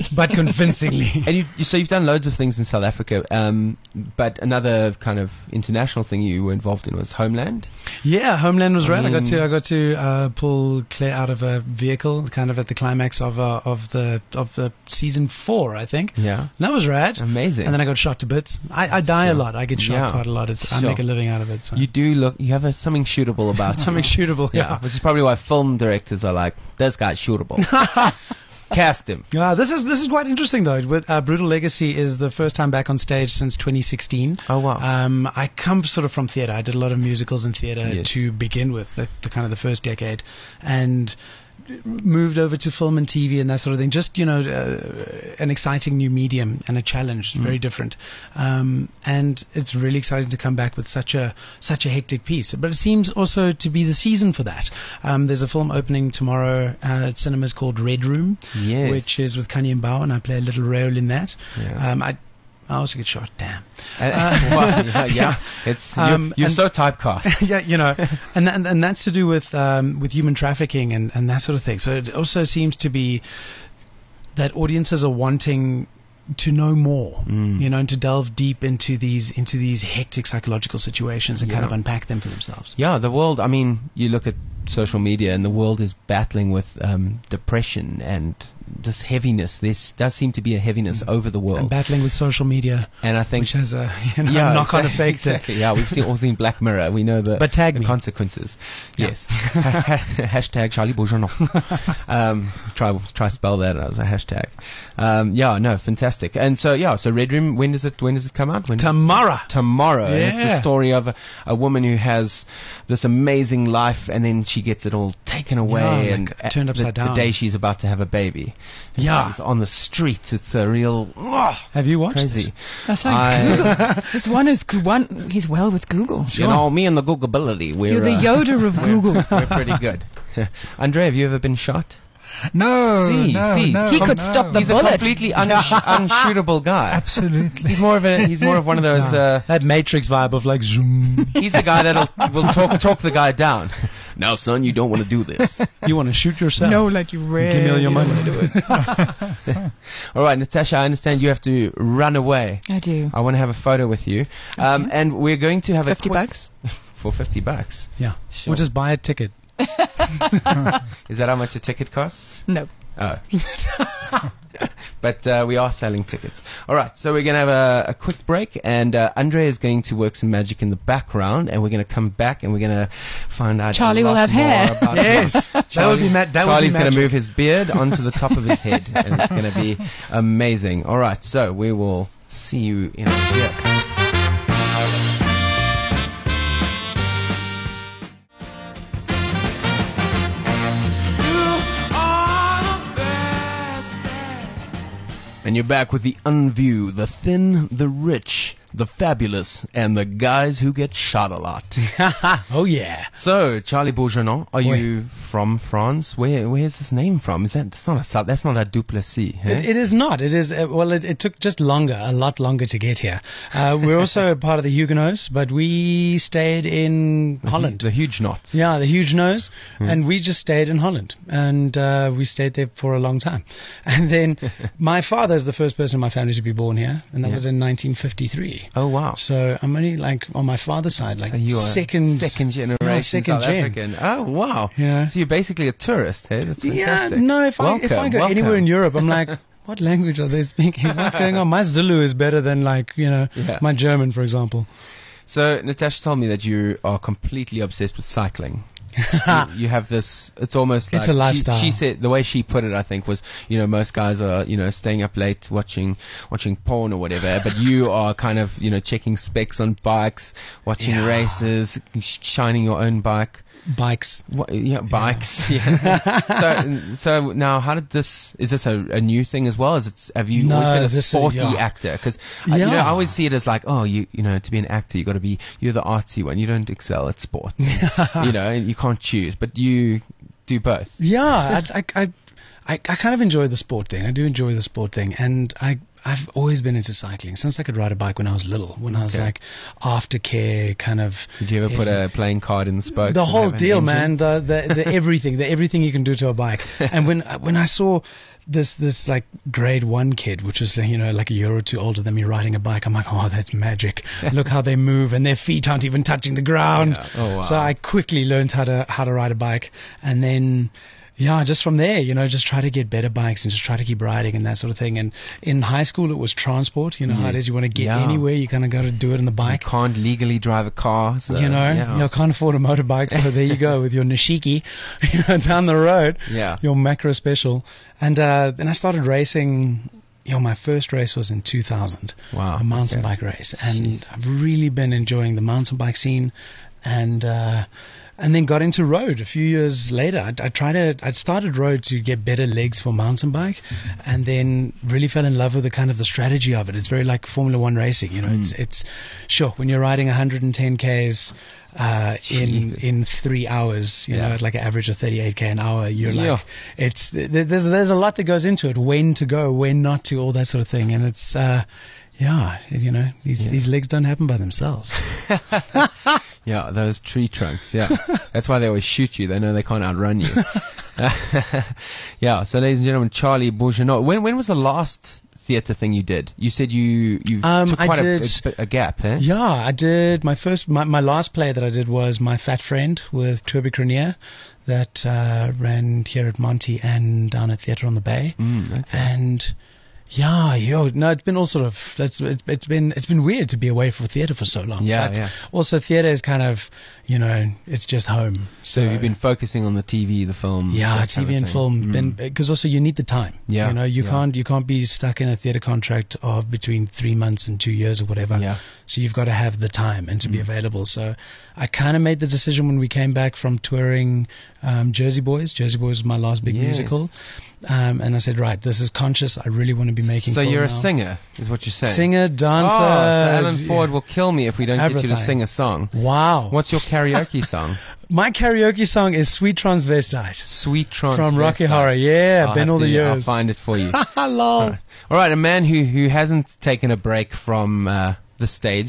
And you've done loads of things in South Africa, but another kind of international thing you were involved in was Homeland. Yeah, Homeland was rad. I got to pull Claire out of a vehicle, kind of at the climax of the season 4, I think. Yeah, that was rad. Amazing. And then I got shot to bits. I die a lot. I get shot quite a lot. I make a living out of it. So. You have something shootable about something shootable. Yeah, which is probably why film directors are like, this guy's shootable. Cast him. This is quite interesting though. With Brutal Legacy is the first time back on stage since 2016. Oh wow. I come sort of from theatre. I did a lot of musicals in theatre to begin with, the kind of the first decade, and moved over to film and TV and that sort of thing. Just an exciting new medium and a challenge, very different. And it's really exciting to come back with such a hectic piece. But it seems also to be the season for that. There's a film opening tomorrow at cinemas called Red Room, which is with Kanye Mbao, and I play a little role in that. Yeah. I also get shot. Damn. It's you're so typecast. and that's to do with human trafficking and that sort of thing. So it also seems to be that audiences are wanting to know more, and to delve deep into these hectic psychological situations and kind of unpack them for themselves. Yeah, the world. I mean, you look at social media, and the world is battling with depression and this heaviness. There does seem to be a heaviness over the world. And battling with social media, and I think which has a knock-on effect. Exactly. Yeah, we've all seen Black Mirror. We know the consequences. Yeah. Yes. Hashtag Charlie Beaujournal. Try spell that as a hashtag. Fantastic. And so Red Room. When does it come out? Tomorrow. Tomorrow. And it's the story of a woman who has this amazing life, and then she gets it all taken away, and turned upside down the day she's about to have a baby. It's on the streets. It's a real. Have you watched crazy? That's like Google. This one is he's well with Google. Sure. Me and the Googleability. You're the Yoda of Google. We're pretty good. Andre, have you ever been shot? No. He could stop the He's bullet. a completely unshootable guy. Absolutely. He's more of one of those that Matrix vibe of like zoom. He's the guy will talk the guy down. Now, son, you don't want to do this. You want to shoot yourself? No, like you really give me all your money. Do it. All right, Natasha, I understand you have to run away. I do. I want to have a photo with you, and we're going to have $50 for $50. Yeah, sure. We'll just buy a ticket. Is that how much a ticket costs? No. Oh. But we are selling tickets. All right, so we're going to have a quick break, and Andre is going to work some magic in the background, and we're going to come back and we're going to find out Charlie a lot will have more hair. about Yes. Charlie's going to move his beard onto the top of his head, and it's going to be amazing. All right, so we will see you in a bit. And you're back with the Unview, the thin, the rich, the fabulous, and the guys who get shot a lot. Oh yeah. So, Charlie Bourgeois, are Oui. you from France? Where's this name from? That's not a Duplessis. Eh? It is not. It is. It took just a lot longer to get here. We're also part of the Huguenots, but we stayed in Holland. The Huguenots. Yeah, the huge nose, and we just stayed in Holland, and we stayed there for a long time. And then my father is the first person in my family to be born here, and that was in 1953. Oh wow! So I'm only like on my father's side, like So you are second generation second South gen. African. Oh wow! Yeah. So you're basically a tourist, hey? That's Yeah, fantastic. no. If I go anywhere in Europe, I'm like, what language are they speaking? What's going on? My Zulu is better than my German, for example. So Natasha told me that you are completely obsessed with cycling. You have this, it's almost like It's a lifestyle. She said, the way she put it, I think, was, most guys are, staying up late watching porn or whatever, but you are kind of, checking specs on bikes, watching races, shining your own bike. Bikes. Bikes. Yeah. So now, is this a new thing as well? Have you always been a sporty actor? Because I always see it as like, to be an actor, you're the artsy one. You don't excel at sport. And you can't choose, but you do both. Yeah, I kind of enjoy the sport thing. I do enjoy the sport thing, and I've always been into cycling since I could ride a bike when I was little. When I was like aftercare kind of. Did you ever put a playing card in the spokes? The whole deal, man. The everything you can do to a bike. And when I saw this like grade 1 kid, which was like a year or two older than me, riding a bike, I'm like, oh, that's magic. Look how they move, and their feet aren't even touching the ground. Yeah. Oh, wow. So I quickly learned how to ride a bike, and then. Yeah, just from there, just try to get better bikes and just try to keep riding and that sort of thing. And in high school, it was transport. How it is. You want to get anywhere, you kind of got to do it on the bike. You can't legally drive a car. So, you can't afford a motorbike. So there you go with your Nishiki down the road. Yeah. Your macro special. And then I started racing. My first race was in 2000. Wow. A mountain bike race. And I've really been enjoying the mountain bike scene. And then got into road a few years later. I started road to get better legs for mountain bike, and then really fell in love with the strategy of it. It's very like Formula One racing, It's sure when you're riding 110 k's in 3 hours, at like an average of 38k an hour. You're like, there's a lot that goes into it. When to go, when not to, all that sort of thing, and it's. These legs don't happen by themselves. Yeah, those tree trunks, yeah. That's why they always shoot you. They know they can't outrun you. Yeah, so ladies and gentlemen, Charlie Bourgeois. When was the last theatre thing you did? You said you took quite a gap, eh? Yeah, I did. My last play that I did was My Fat Friend with Toby Cranier that ran here at Monty and down at Theatre on the Bay. Okay. And... it's been all sort of it's been weird to be away from theatre for so long. But also theatre is kind of it's just home. So you've been focusing on the TV, the film. Yeah, TV and film. Because also you need the time. Yeah. You can't be stuck in a theatre contract of between 3 months and 2 years or whatever. Yeah. So you've got to have the time and to be available. So I kind of made the decision when we came back from touring Jersey Boys. Jersey Boys was my last big musical. And I said, right, this is conscious. I really want to be making So film you're now. a singer, is what you're saying? Singer, dancer. Oh, so Alan Ford will kill me if we don't get you to everything. sing a song. Wow. What's your karaoke song? My karaoke song is Sweet Transvestite. Sweet Transvestite. From Rocky Horror. Yeah, I'll been all the years. I'll find it for you. Lol. All right, a man who hasn't taken a break from the stage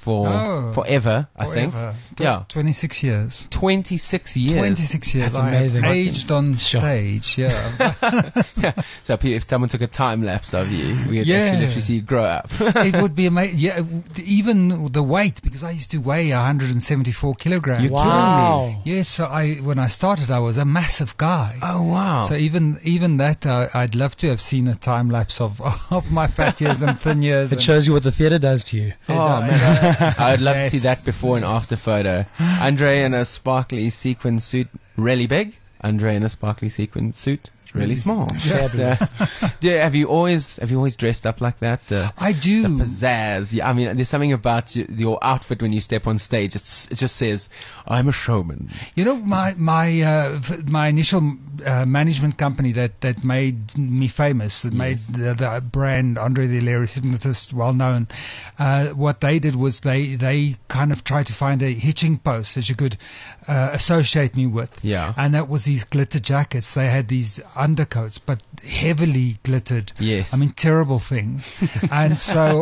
for forever, I think. Yeah. 26 years. 26 years. 26 years. That's amazing. I aged on stage, yeah. So if someone took a time lapse of you, we could Yeah. actually literally see you grow up. It would be amazing. Yeah, even the weight, because I used to weigh 174 kilograms. You're Wow. Yes, so when I started, I was a massive guy. Oh, wow. So even that, I'd love to have seen a time lapse of my fat years and thin years. It shows you what the theatre does to you. Oh, man. I would love to Yes. see that before and after photo. Andre in a sparkly sequin suit, really big. Andre in a sparkly sequin suit, really small. Fabulous. Have you always dressed up like that? I do. The pizzazz. Yeah, I mean, there's something about your outfit when you step on stage. It just says, "I'm a showman." You know, my initial management company that made me famous, that made the brand Andre the Hilarious Hypnotist well known. What they did was they kind of tried to find a hitching post that you could associate me with. Yeah. And that was these glitter jackets. They had these undercoats, but heavily glittered. Yes. I mean, terrible things. And so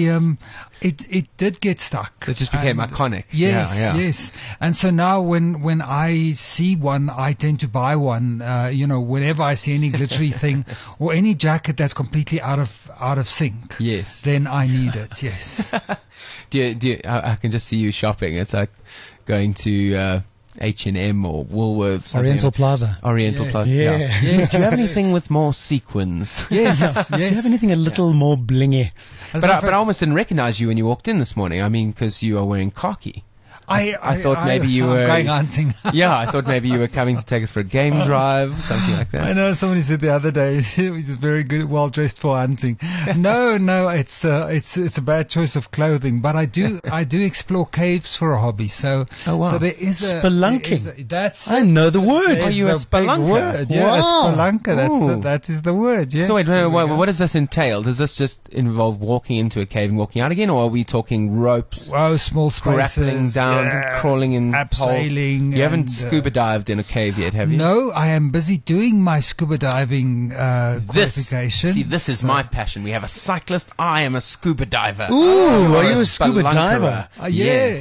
it did get stuck. It just became And iconic. Yes, Yeah. yes. And so now when I see one, I tend to buy one. Whenever I see any glittery thing or any jacket that's completely out of sync, Yes. then I need it. Yes. I can just see you shopping. It's like going to H&M or Woolworths. Oriental Plaza. Oriental Yes. Plaza. Yeah. Yeah. Do you have anything with more sequins? Yes. Yes. Do you have anything a little more blingy? But I almost didn't recognize you when you walked in this morning. I mean, because you are wearing khaki. I thought maybe you I'm were going hunting. Yeah, I thought maybe you were coming to take us for a game drive, something like that. I know somebody said the other day he was very good, well dressed for hunting. No, it's a bad choice of clothing. But I do explore caves for a hobby. So Oh, wow. so there is Spelunking. That's I know the word. There's Are you a the big spelunker? word. Yeah, Wow. a spelunker. Ooh. That is the word. Yes. So wait, There we go. what does this entail? Does this just involve walking into a cave and walking out again, or are we talking ropes, Oh, small spaces, grappling down, yeah, crawling in abseiling? holes? You haven't and, scuba dived in a cave yet, have you? No, I am busy doing my scuba diving qualification. This is my passion. We have a cyclist. I am a scuba diver. Ooh, are you a scuba spelunkerer. diver? Yeah. Yes,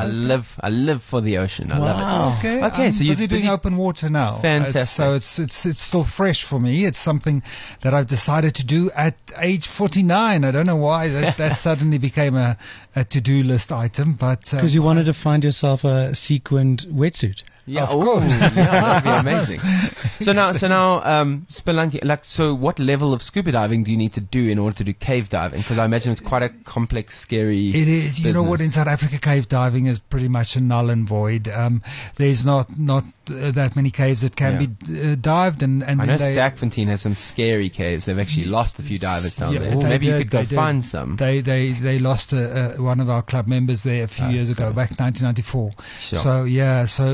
I live for the ocean. I love Wow. Okay, Okay, I'm so you're busy doing busy- open water now. Fantastic. So it's still fresh for me. It's something that I've decided to do at age 49. I don't know why that suddenly became a to-do list item, but Because you wanted to find yourself a sequined wetsuit. Yeah, Of course. yeah, that'd be amazing. So now, spelunking. Like, so what level of scuba diving do you need to do in order to do cave diving? Because I imagine it's quite a complex, scary. It is. You know what? business. In South Africa, cave diving is pretty much a null and void. There's not that many caves that can be dived, and I know then Sterkfontein has some scary caves. They've actually lost a few divers down there. So they maybe you did, could go they did. find some. They lost one of our club members there a few years ago, back in 1994. Sure. So yeah, so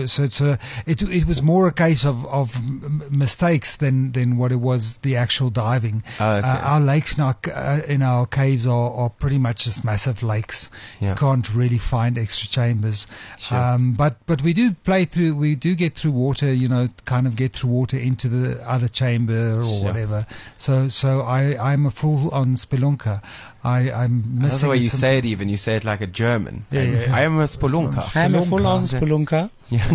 it was more a case of mistakes than what it was the actual diving. Oh, okay. Our lakes in our caves are pretty much just massive lakes. Yeah. You can't really find extra chambers. Sure. But we do get through water, kind of get through water into the other chamber or Sure. whatever. So I'm a full on spelunker. I'm That's missing the way you some- say it even. You say it like a German. Yeah. I am a spelunker. I'm a full-on spelunker.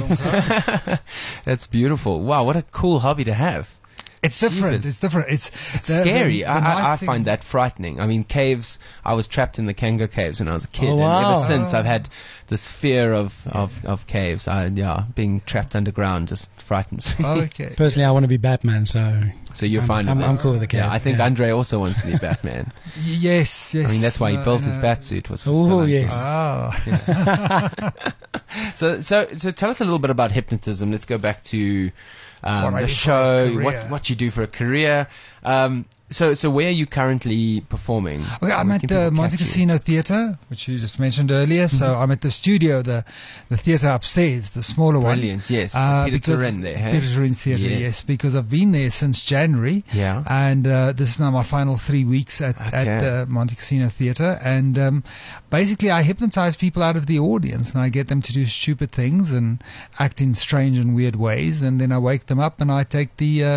Yeah. That's beautiful. Wow, what a cool hobby to have. It's different. Jeepers. It's different. It's Scary. the I nice thing- find that frightening. I mean, caves. I was trapped in the Kanga caves when I was a kid, Oh, and wow. ever since I've had this fear of caves. Being trapped underground just frightens me. Okay. Personally, I want to be Batman, so So you're fine with I'm that. cool with the cave. Yeah, I think yeah. Andre also wants to be Batman. Yes. I mean, that's why he built his no. batsuit. Was for Oh, spelunking. yes. Oh. So tell us a little bit about hypnotism. Let's go back to What I the do for a show, career. what you do for a career. So where are you currently performing? Okay, I'm Where at can the people Monte catch you? Casino Theatre, which you just mentioned earlier. So I'm at the studio, the theatre upstairs, the smaller Brilliant, yes. one. Peter because- Turin there, hey? Peter Turin Theatre, Yes. yes, because I've been there since January. Yeah. And this is now my final 3 weeks at the Monte Casino Theatre. And basically I hypnotize people out of the audience, and I get them to do stupid things and act in strange and weird ways. And then I wake them up and I take the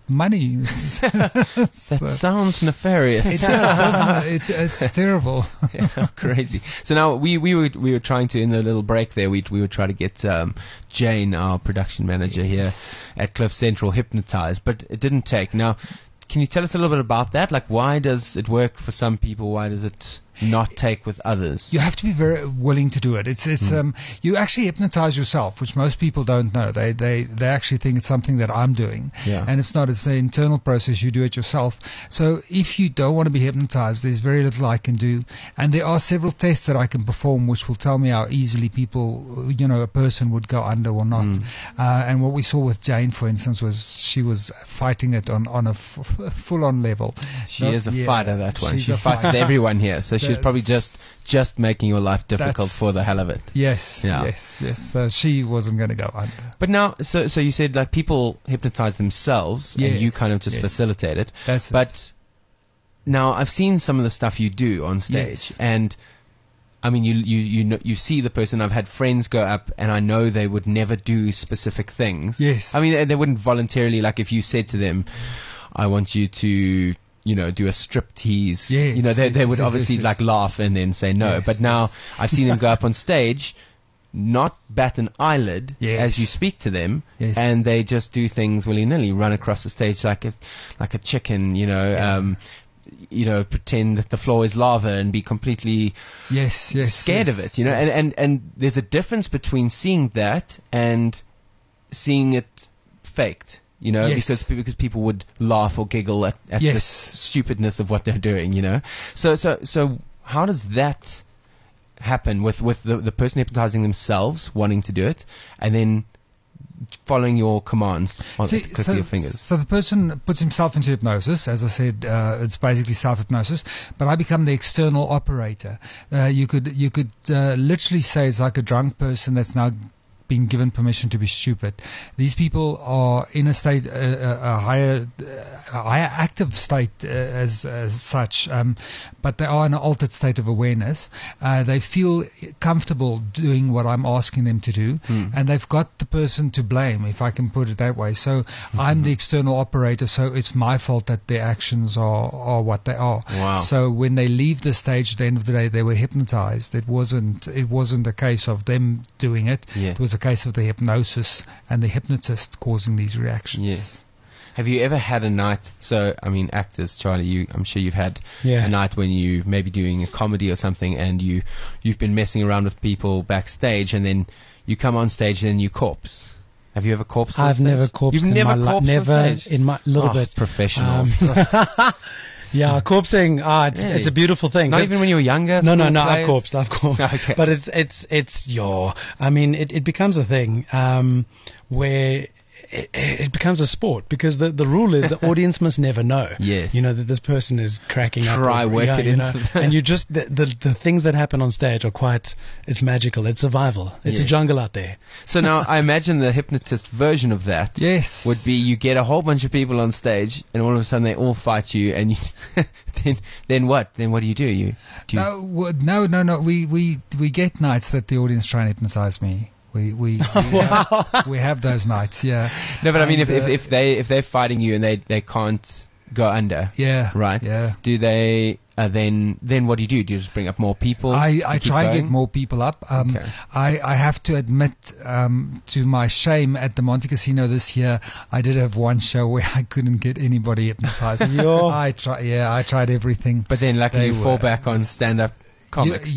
money. That sounds nefarious. It does, doesn't it? It's terrible. Yeah, crazy. So now we were trying to, in the little break there, we were trying to get Jane, our production manager here at Cliff Central, hypnotized, but it didn't take. Now, can you tell us a little bit about that? Like, why does it work for some people? Why does it not take with others? You have to be very willing to do it. It's you actually hypnotize yourself, which most people don't know. They actually think it's something that I'm doing, and it's not. It's the internal process. You do it yourself. So if you don't want to be hypnotized, there's very little I can do, and there are several tests that I can perform which will tell me how easily people, a person would go under or not. And what we saw with Jane, for instance, was she was fighting it on a full-on level. She is a fighter, that one. She fights with everyone here, so she's probably just making your life difficult for the hell of it. Yes. So she wasn't going to go under. But now, so you said like people hypnotize themselves, and you kind of just facilitate it. That's it. But now I've seen some of the stuff you do on stage, and I mean, you see the person. I've had friends go up, and I know they would never do specific things. Yes. I mean, they wouldn't voluntarily, like if you said to them, I want you to, do a striptease. Yes, they would obviously like laugh and then say no. Yes, but now I've seen them go up on stage, not bat an eyelid as you speak to them, and they just do things willy-nilly, run across the stage like a chicken, pretend that the floor is lava and be completely scared of it, and there's a difference between seeing that and seeing it faked. Because people would laugh or giggle at the stupidness of what they're doing, So how does that happen with the person hypnotizing themselves, wanting to do it, and then following your commands with your fingers? So the person puts himself into hypnosis. As I said, it's basically self-hypnosis, but I become the external operator. You could literally say it's like a drunk person that's now been given permission to be stupid. These people are in a state, a higher active state as such, but they are in an altered state of awareness. They feel comfortable doing what I'm asking them to do, and they've got the person to blame, if I can put it that way. So I'm the external operator, so it's my fault that their actions are what they are. Wow. So when they leave the stage, at the end of the day, they were hypnotized. It wasn't a case of them doing it. It was a case of the hypnosis and the hypnotist causing these reactions. Yes. Have you ever had a night, so, I mean, actors, Charlie, I'm sure you've had a night when you may be doing a comedy or something, and you've been messing around with people backstage, and then you come on stage and then you corpse. Have you ever corpsed on I've stage? never corpsed You've in never my life. corpsed Never on stage? in my little bit. Professional. Yeah, corpsing. It's a beautiful thing. Not even when you were younger? No, Players? I've corpsed. Okay. But it becomes a thing where it becomes a sport, because the rule is the audience must never know. Yes. That this person is cracking up. Work it into and you just the things that happen on stage are it's magical. It's survival. It's a jungle out there. So now I imagine the hypnotist version of that would be you get a whole bunch of people on stage, and all of a sudden they all fight you, and you then what? Then what do you do? No. We get nights that the audience try and hypnotize me. We have those nights, yeah. No, but I mean, if they're fighting you and they can't go under, right? Yeah. Do they then what do you do? Do you just bring up more people? I try and get more people up. Okay. I have to admit, to my shame, at the Monte Casino this year, I did have one show where I couldn't get anybody hypnotized. I tried everything. But then luckily you fall back on stand-up comics.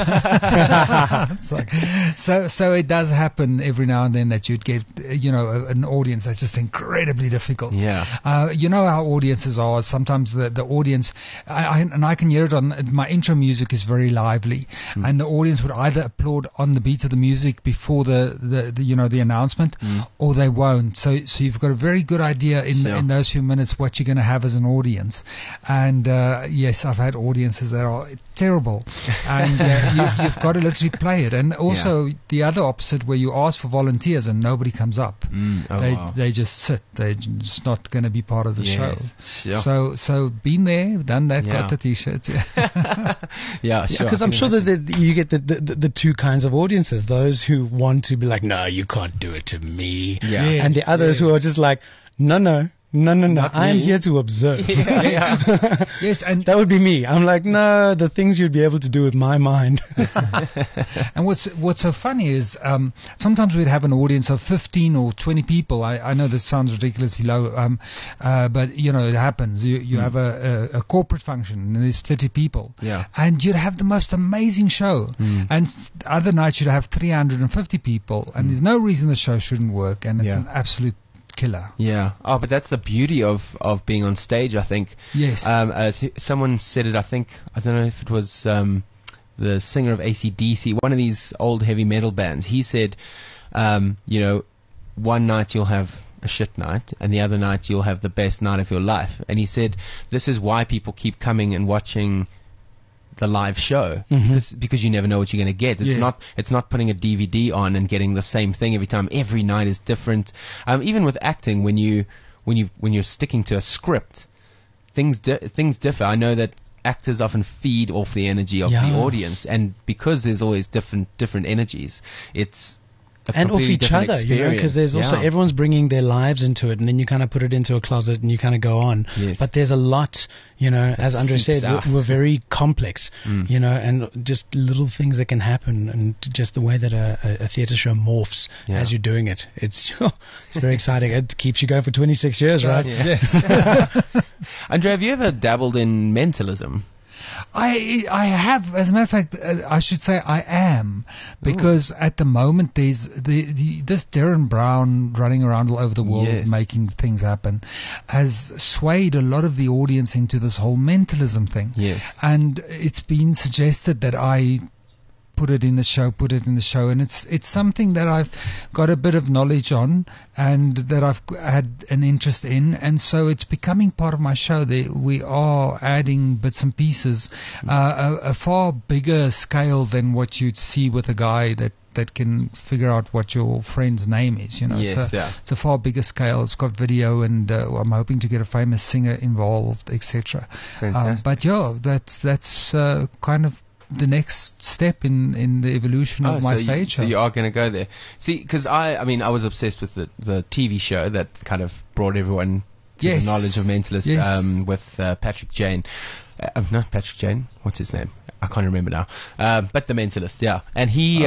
So it does happen every now and then that you'd get an audience that's just incredibly difficult. How audiences are. Sometimes the audience, I can hear it on my intro music is very lively, and the audience would either applaud on the beat of the music before the announcement, or they won't. So you've got a very good idea in those few minutes what you're going to have as an audience. And yes, I've had audiences that are terrible. And you've got to literally play it. And also the other opposite, where you ask for volunteers and nobody comes up. They just sit. They're just not going to be part of the show. Sure. So been there, done that, got the T-shirts. Because I'm sure that you get the two kinds of audiences: those who want to be like, no, you can't do it to me, and the others who are just like, no, No. Not I am me. here to observe. Yes, and That would be me. I'm like, no, the things you'd be able to do with my mind. And what's so funny is sometimes we'd have an audience of 15 or 20 people. I know this sounds ridiculously low, but it happens. You have a corporate function and there's 30 people, and you'd have the most amazing show. And other nights you'd have 350 people, and there's no reason the show shouldn't work, and it's an absolute killer. Yeah. Oh, but that's the beauty of being on stage, I think. Yes. Someone said it, I don't know if it was the singer of AC/DC, one of these old heavy metal bands. He said, one night you'll have a shit night, and the other night you'll have the best night of your life. And he said, this is why people keep coming and watching the live show, because you never know what you're going to get. It's not putting a DVD on and getting the same thing every time. Every night is different. Even with acting, when you're sticking to a script, things differ. I know that actors often feed off the energy of the audience, and because there's always different energies, it's and off each other, because there's also everyone's bringing their lives into it, and then you kind of put it into a closet and you kind of go on. Yes. But there's a lot, as Andre said, we're very complex, and just little things that can happen, and just the way that a theatre show morphs as you're doing it. It's very exciting. It keeps you going for 26 years, right? Yes. Andre, have you ever dabbled in mentalism? I have, as a matter of fact, I should say I am, because at the moment there's this Darren Brown running around all over the world making things happen has swayed a lot of the audience into this whole mentalism thing. Yes. And it's been suggested that I put it in the show, and it's something that I've got a bit of knowledge on and that I've had an interest in, and so it's becoming part of my show. We are adding bits and pieces, a far bigger scale than what you'd see with a guy that can figure out what your friend's name is, Yes, so it's a far bigger scale. It's got video, and I'm hoping to get a famous singer involved, etc. But that's kind of the next step in the evolution of my stage show. So you are going to go there. See, because I was obsessed with the TV show that kind of brought everyone to the knowledge of mentalists with Patrick Jane. Not Patrick Jane. What's his name? I can't remember now. But The Mentalist, yeah. And he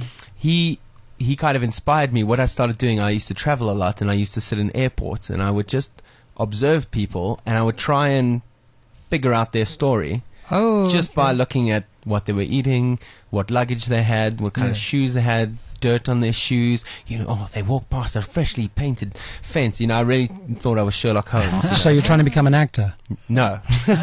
kind of inspired me. What I started doing, I used to travel a lot, and I used to sit in airports, and I would just observe people, and I would try and figure out their story. By looking at what they were eating, what luggage they had, what kind of shoes they had, dirt on their shoes. They walked past a freshly painted fence. I really thought I was Sherlock Holmes. So you're trying to become an actor? No.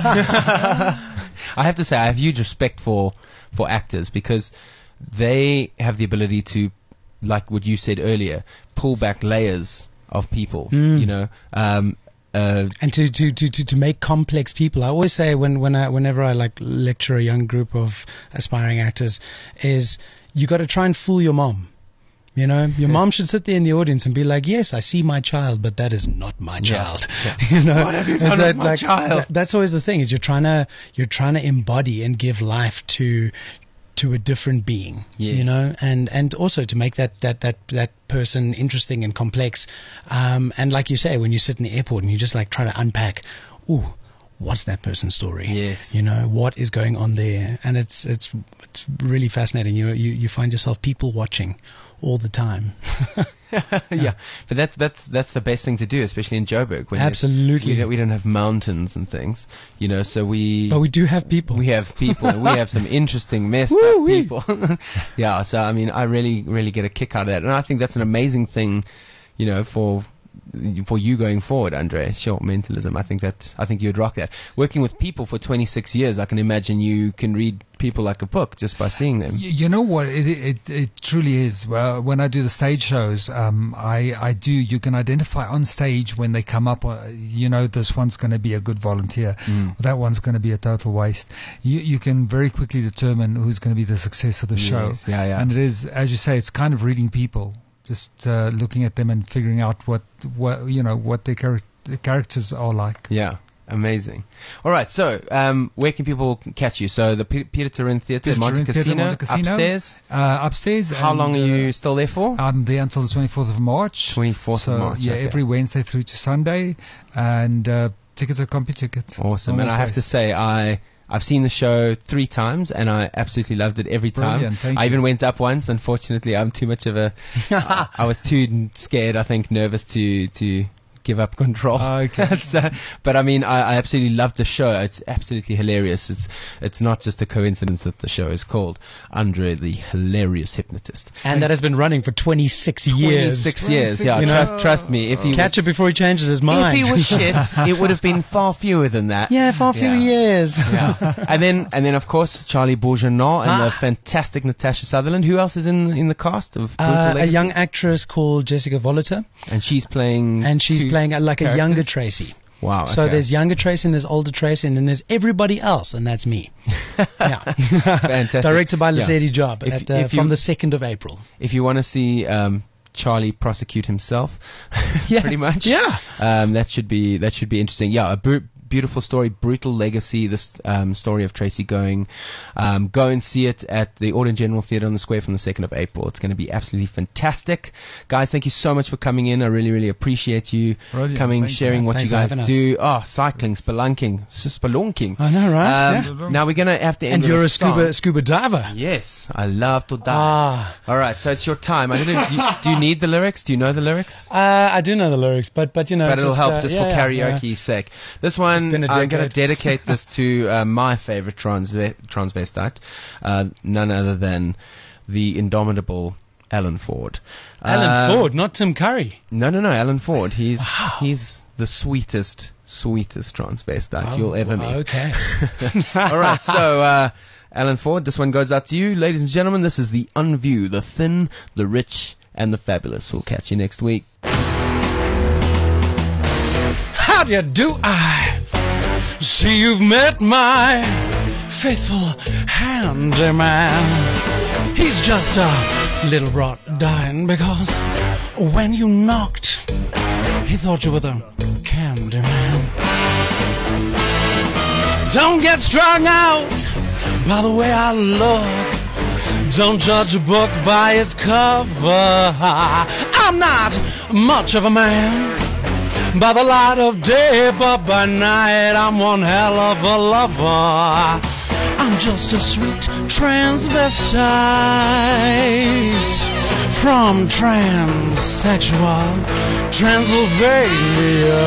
I have to say I have huge respect for actors, because they have the ability to, like what you said earlier, pull back layers of people. And to make complex people. I always say whenever I lecture a young group of aspiring actors, is you got to try and fool your mom. Your mom should sit there in the audience and be like, yes, I see my child, but that is not my child. Yeah. What have you done with my child? That's always the thing, is you're trying to embody and give life to a different being, and also to make that person interesting and complex. And like you say, when you sit in the airport and you just try to unpack, what's that person's story? Yes. What is going on there? And it's really fascinating. You find yourself people watching all the time. Yeah, but that's the best thing to do, especially in Joburg. Absolutely. We don't have mountains and things, so we... But we do have people. We have people, and we have some interesting messed up people. Yeah, so I really, really get a kick out of that. And I think that's an amazing thing, for you going forward, Andre. Sure, mentalism. I think you'd rock that. Working with people for 26 years, I can imagine you can read people like a book just by seeing them. You know what? It truly is. Well, when I do the stage shows, you can identify on stage when they come up, this one's going to be a good volunteer, that one's going to be a total waste. You can very quickly determine who's going to be the success of the show. Yeah. And it is, as you say, it's kind of reading people. Just looking at them and figuring out what their characters are like. Yeah. Amazing. All right, so where can people catch you? So the Peter Turin Theatre, Monte Cassino, upstairs. Upstairs. How long are you still there for? I'm there until the 24th of March. 24th of March. Yeah, okay. every Wednesday through to Sunday, and tickets are CompuTicket. Awesome, and I have to say I've seen the show 3 times, and I absolutely loved it every time. Brilliant, thank I you. even went up once. Unfortunately, I'm too much of a. I was too scared. I think nervous to give up control. Okay. But I mean, I absolutely loved the show. It's absolutely hilarious. It's not just a coincidence that the show is called Andre the Hilarious Hypnotist. And that has been running for 26 years. 26 years, yeah. You know? Trust me. If he Catch it before he changes his mind. If he was shit, it would have been far fewer than that. Yeah, far fewer years. Yeah. and then of course Charlie Bourgeonneau and the fantastic Natasha Sutherland. Who else is in the cast of Brutal A Legacy? young actress called Jessica Voliter. And she's playing Playing like a younger characters? Tracy. Wow. So okay. there's younger Tracy and there's older Tracy and then there's everybody else, and that's me. Yeah. Fantastic. Directed by Yeah. Lesedi Job from the 2nd of April. If you want to see Charlie prosecute himself, Yeah. pretty much. Yeah. That should be interesting. Yeah, a beautiful story, Brutal Legacy. This story of Tracy going. Go and see it at the Auburn General Theatre on the Square from the 2nd of April. It's going to be absolutely fantastic. Guys, thank you so much for coming in. I really, really appreciate you Brilliant. coming, Thank you. sharing what Thanks you for guys having us. do. Oh, cycling, spelunking. I know, right? Now we're going to have to end And with you're a song. scuba diver. Yes, I love to dive. Ah. All right, so it's your time. I don't know, do you need the lyrics? Do you know the lyrics? I do know the lyrics, but you know. But it'll help just for yeah, karaoke's sake. This one, been a I'm going to decade. dedicate this to my favorite transvestite, none other than the indomitable Alan Ford. Alan Ford, not Tim Curry. No, Alan Ford. He's the sweetest transvestite you'll ever meet. Okay. All right, so Alan Ford, this one goes out to you, ladies and gentlemen. This is the Unview, the thin, the rich, and the fabulous. We'll catch you next week. How do you do? I see you've met my faithful handyman. He's just a little brought down because when you knocked, he thought you were the candy man. Don't get strung out by the way I look. Don't judge a book by its cover. I'm not much of a man by the light of day, but by night I'm one hell of a lover. I'm just a sweet transvestite from transsexual Transylvania.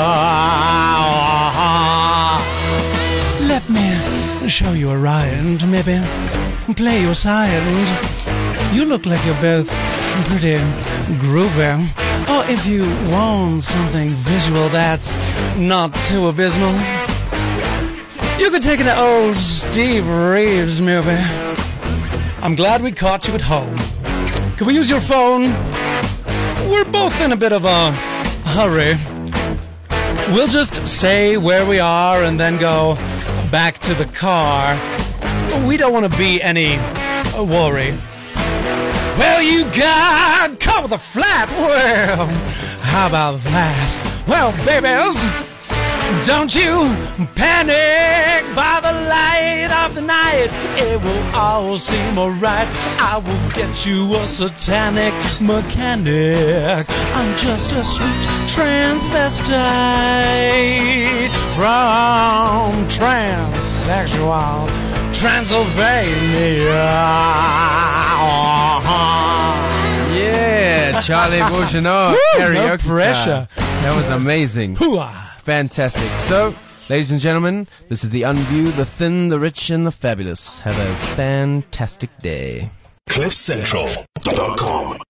Let me show you around, maybe play your side. You look like you're both pretty groovy. Or if you want something visual that's not too abysmal, you could take it to old Steve Reeves movie. I'm glad we caught you at home. Can we use your phone? We're both in a bit of a hurry. We'll just say where we are and then go back to the car. We don't want to be any worry. Well, you got caught with a flat. Well, how about that? Well, babies, don't you panic by the light of the night. It will all seem alright. I will get you a satanic mechanic. I'm just a sweet transvestite from transsexual Transylvania. Yeah, Charlie Bourgeonneau. No pressure. That was amazing. Hooah. Fantastic. So, ladies and gentlemen, this is the Unview, the thin, the rich, and the fabulous. Have a fantastic day. CliffCentral.com